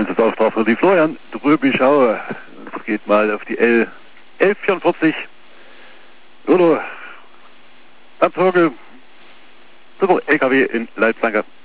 Einsatzaustrag für die Florian Dröbischau. Es geht mal auf die L 1144. Oder Abzeuge. Super, LKW in Leitplanke.